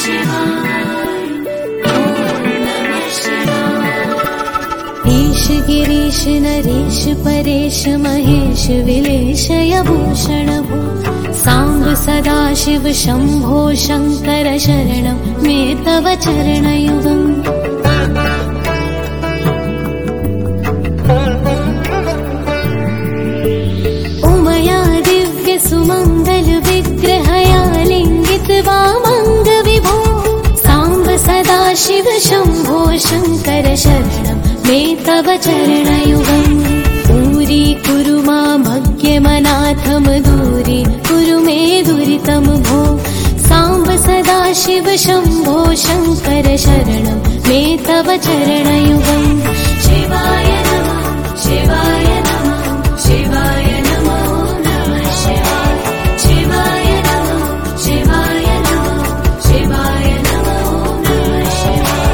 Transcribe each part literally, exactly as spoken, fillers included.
ईश गिरीश नरेश परेश महेश विलेशय भूषण भो सांब सदाशिव शंभो शंकर शरणं मे तव चरणयुगम् उमया दिव्य सुमंगल विग्रहया लिंगित वामंग विभो सांब सदाशिव शंभो शंकर शरणं मे तव चरणयुगम् पूरी कुरु मामज्ञमनाथम दूरी कुरु मे दुरितं भो सांब सदाशिव शंभो शंकर शरणं मे तव चरणयुगम् शिवाय नमः शिवाय नमः शिवाय नमो नमः शिवाय शिवाय नमः शिवाय नमः शिवाय नमो नमः शिवाय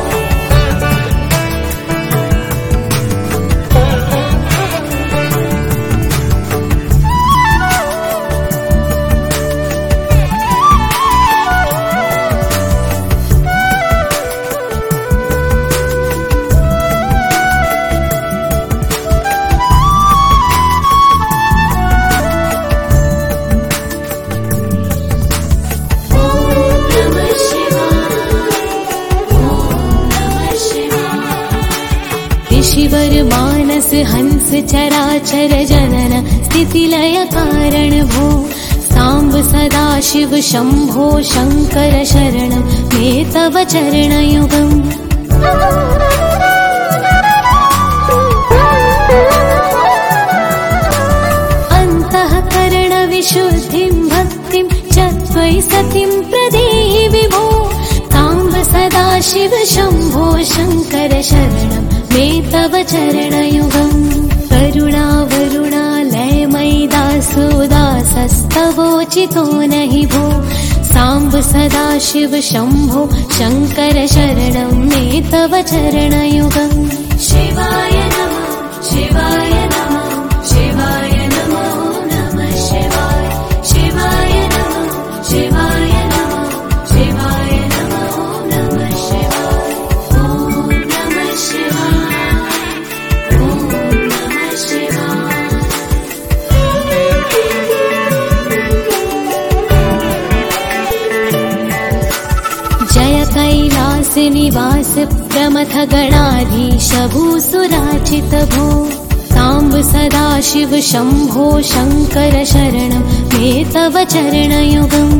ऋषिवर मानस हंस चराचर जनन स्थितिलय कारण भो सांब सदाशिव शंभो शंकर शरणं मे तव चरणयुगम् अन्तःकरण विशुद्धिं भक्तिं च त्वयि सतिं प्रदेहि विभो सांब सदाशिव शंभो शंकर शरणं मे तव चरणयुगम् करुणा वरुणालय मैदासो दासस्तवोचितो नहि भो सांब सदाशिव शंभो शंकर शरणं मे तव चरणयुगम् शिवाय नमः शिवाय नमः शिवाय नमो नमः शिवाय शिवाय नमः शिवाय नमः शिवाय नमो नमः शिवाय ॐ नमः शिवाय ॐ नमः शिवाय जय कैलास निवास प्रमथ गणाधीश भूसुराचित भो सांब सदाशिव शंभो शंकर शरणं मे तव चरणयुगम्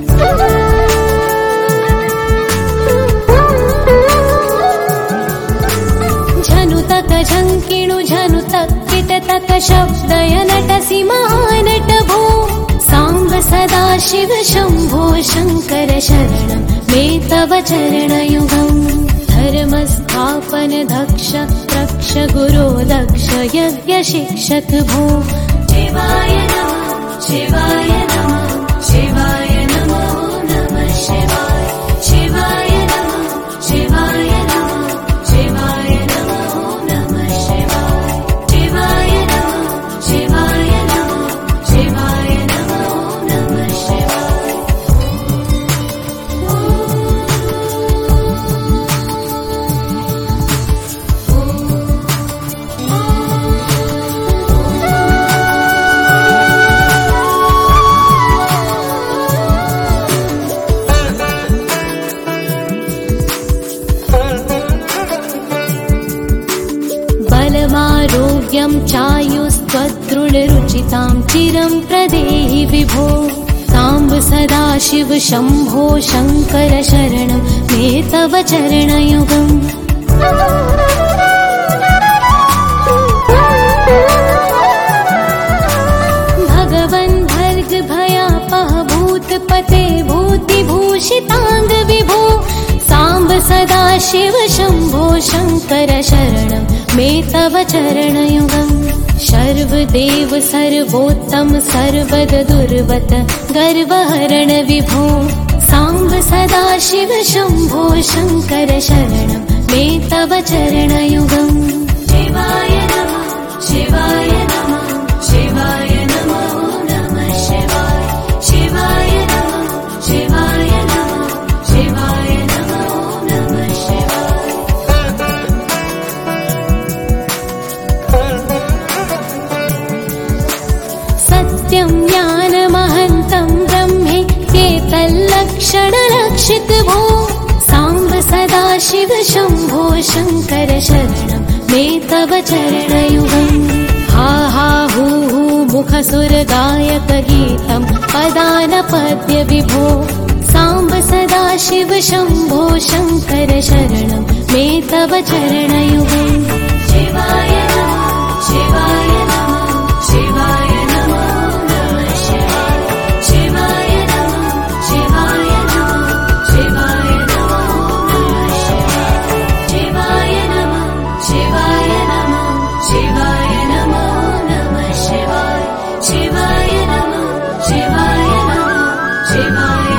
झनुतक झंकिणु झनुतक किटतक शब्दय नटसि महानट भो सांब सदाशिव शंभो शंकर शरणं मे तव चरणयुगम् धर्मस्थापन दक्ष रक्ष गुरो दक्ष यज्ञ शिक्षक भो शिवाय नमः शिवाय नमः शिवाय नमो नमः शिवाय शिवाय नमः शिवाय नमः शिवाय नमो नमः शिवाय शिवाय नमः शिवाय नमः शिवाय नमो नमः शिवाय बलमारोग्यं चायुस्त्वदृढरुचितां चिरं प्रदेहि विभो सांब सदाशिव शंभो शंकर शरणं मे तव चरणयुगम् भगवन् भर्ग भयापह भूतपते भूतिभूषितांग विभो सांब सदाशिव शंभो शंकर शरणं मे तव चरणयुगम् सर्वदेव सर्वोत्तम सर्वद दुर्वत गर्वहरण विभो सांब सदाशिव शंभो शंकर शरणं मे तव चरणयुगम् शिवाय नमः शिवाय नमः शिवाय नमो नमः शिवाय शिवाय नमः शिवाय नमः शिवाय शम्भो शङ्कर शरणं मे तव चरणयुगम् हा हा हू हू मुखसुरगायक गीतं पदानपद्य विभो साम्ब सदा शिव शम्भो शङ्कर शरणं मे तव चरणयुगम् शिवाय नमः शिवाय नमः शिवाय नमो नमः शिवाय शिवाय नमः शिवाय नमः शिवाय नमो नमः शिवाय नमः शिवाय नमः शिवाय नमो नमः शिवाय शिवाय नमः शिवाय नमः शिवाय